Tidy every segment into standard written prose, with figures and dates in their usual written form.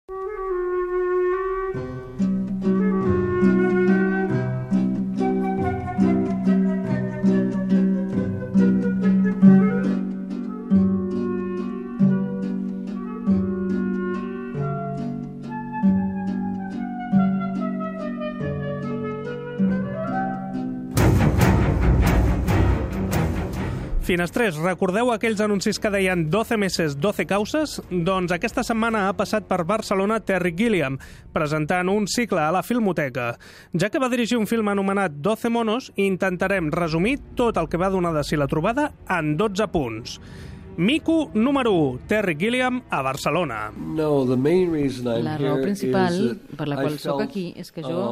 Finestrers, recordeu aquells anuncis que deien 12 meses, 12 causes? Doncs aquesta setmana ha passat per Barcelona Terry Gilliam, presentant un cicle a la Filmoteca. Ja que va dirigir un film anomenat 12 monos, intentarem resumir tot el que va donar de si la trobada en 12 punts. Mico número 1, Terry Gilliam a Barcelona. La raó principal per la qual sóc aquí és que jo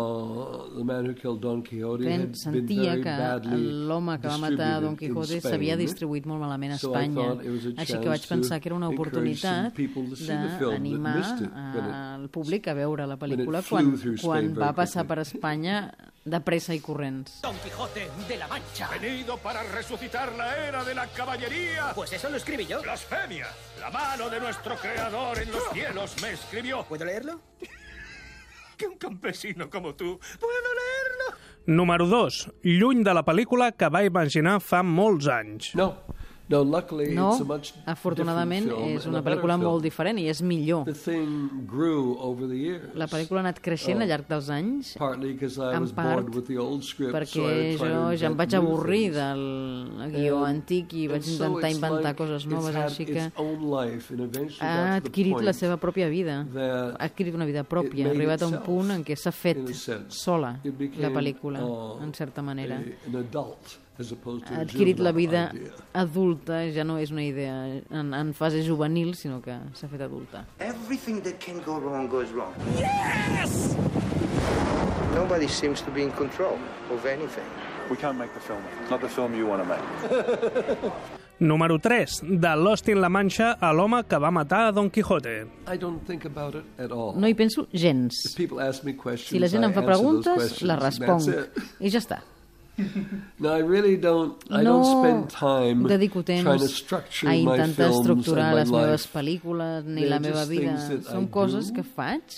sentia que l'home que va matar Don Quijote s'havia distribuït molt malament a Espanya. Així que vaig pensar que era una oportunitat d'animar el públic a veure la pel·lícula quan va passar per Espanya de pressa i corrents. Don Quijote de la Mancha. Venido para resucitar la era de la caballería. Pues eso lo escribí yo. Blasfemia. La mano de nuestro creador en los cielos me escribió. ¿Puedo leerlo? Que un campesino como tú. ¿Puedo leerlo? Número 2. Lluny de la pel·lícula que va imaginar fa molts anys. No, afortunadament és una pel·lícula molt diferent i és millor. La pel·lícula ha anat creixent al llarg dels anys, en part perquè jo ja em vaig avorrir del guió antic i vaig intentar inventar coses noves, així que ha adquirit la seva pròpia vida, ha adquirit una vida pròpia, ha arribat a un punt en què s'ha fet sola la pel·lícula, en certa manera. Ha adquirit la vida adulta, ja no és una idea en fase juvenil, sinó que s'ha fet adulta. Everything that can go wrong goes wrong. Yes! Nobody seems to be in control of anything. We can't make the film. It's not the film you want to make. Número 3. De Lost in La Mancha a l'home que va matar a Don Quijote. No hi penso gens. Si la gent em fa preguntes, les responc. I ja està. No dedico temps a intentar estructurar les meves pel·lícules ni la meva vida. Són coses que faig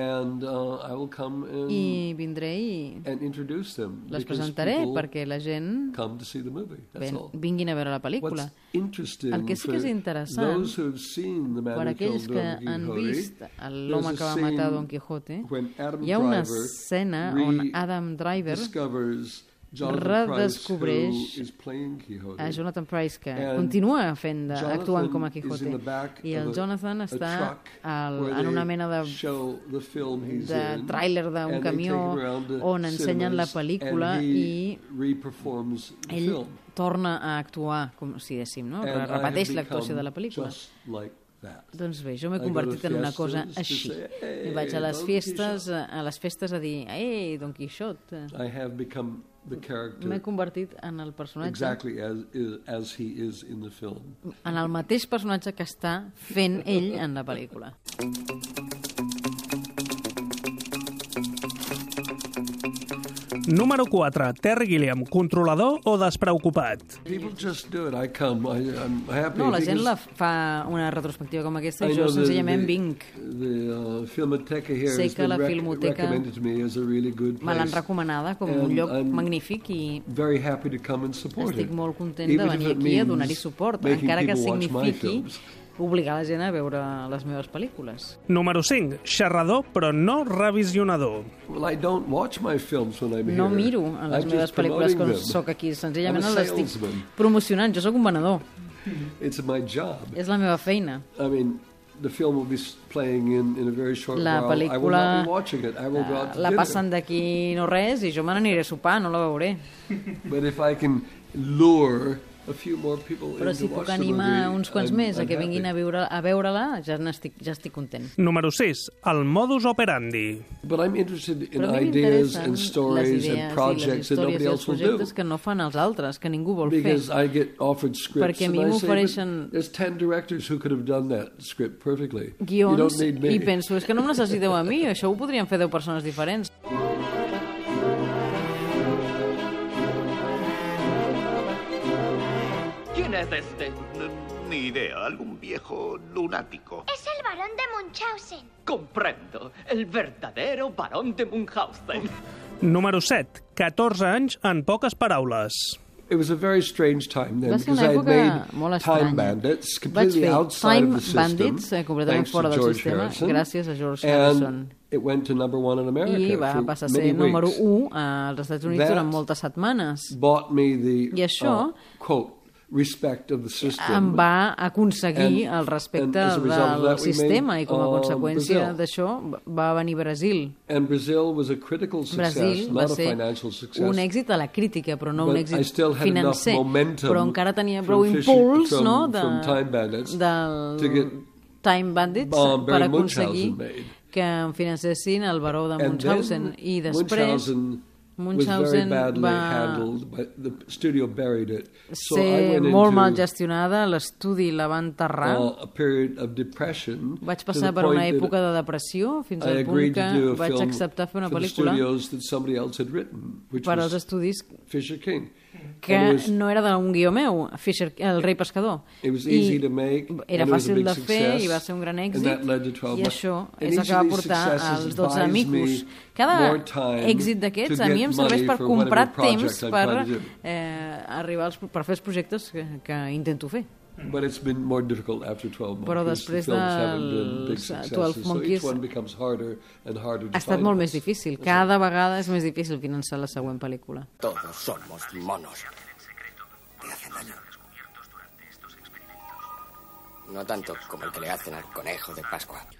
i vindré i les presentaré perquè la gent vinguin a veure la pel·lícula. El que sí que és interessant per aquells que han vist l'home que va matar Don Quijote, hi ha una escena on Adam Driver redescobreix a Jonathan Pryce, que continua actuant com a Quijote, i el Jonathan està en una mena de tràiler d'un camió on ensenyen la pel·lícula i ell torna a actuar, com si diguéssim, no? Repeteix l'actuació de la pel·lícula. Doncs bé, jo m'he convertit en una cosa així. I vaig a les festes a dir, ei, Don Quixote. M'he convertit en el personatge, en el mateix personatge que està fent ell en la pel·lícula. Número 4. Terry Gilliam, controlador o despreocupat? No, la gent fa una retrospectiva com aquesta i jo senzillament vinc. Sé que la Filmoteca me l'han recomanada com un lloc magnífic i estic molt content de venir aquí a donar-hi suport, encara que signifiqui obligar la gent a veure les meves pel·lícules. Número 5. Xerrador, però no revisionador. No miro en les meves pel·lícules quan sóc aquí, senzillament les estic promocionant. Jo sóc un venedor. És la meva feina. La pel·lícula la passen d'aquí no res i jo me n'aniré a sopar, no la veuré. Però si puc animar uns quants més a que vinguin a veure-la, ja estic content. Número 6. El modus operandi. Però a mi m'interessen les idees i les històries i els projectes que no fan els altres, que ningú vol fer. Perquè a mi m'ofereixen guions i penso, és que no em necessiteu a mi, això ho podrien fer 10 persones diferents. ¿Quién es este Ni idea, algún viejo lunático. Es el barón de Munchausen. Comprendo, el verdadero barón de Munchausen. Número 7. 14 anys en poques paraules. It was a very strange time then, Va ser because una I had època molt made Time estranya. Bandits Vaig completely fer outside of the Time Bandits system, completament thanks to fora del George sistema, Harrison, gràcies a George Harrison. and it went to number 1 in America I va for passar a ser many número weeks. 1 als Estats Units That durant moltes setmanes. Bought me the, I això quote, respect of the system. Em va aconseguir el respecte and as a result of del that, we sistema made, i com a conseqüència Brazil. d'això va venir Brasil. And Brazil was a critical success, Brasil va not a ser financial success. un èxit a la crítica, però no un But I èxit still had financer. enough momentum Però encara tenia from prou impuls from- no, from Time Bandits del to get Time Bandits per Barry aconseguir Munchausen made. que em financessin el baró de And Munchausen. then I després Munchausen was very badly va handled, but the studio buried it. So I ser went molt mal into gestionada, l'estudi la va enterrar. a period of depression. Vaig to passar the per una point that època de depressió fins I al punt agreed que to do a vaig film acceptar fer una for the pel·lícula studios that somebody else had written, which per als was estudis Fisher King. que And it was- no era d'un guió meu, Fisher, el rei pescador. It was easy to make, Era and it was a fàcil big de fer success, i va ser un gran and èxit, that led to 12 i això And és el each que va of these portar successes als 12 buys me amigos. Cada more time èxit d'aquests to a mi get em serveix money per for comprar whatever project temps I'm per trying to do. arribar per fer els projectes que intento fer. But it's been more difficult after 12 Però Monkeys. després The films haven't been big dels successes, 12 so Monkeys each one becomes harder and harder to ha estat molt més finance. difícil. Cada vegada és més difícil finançar la següent pel·lícula. Todos somos monos. Te hacen daño. No tanto como el que le hacen al conejo de Pascua.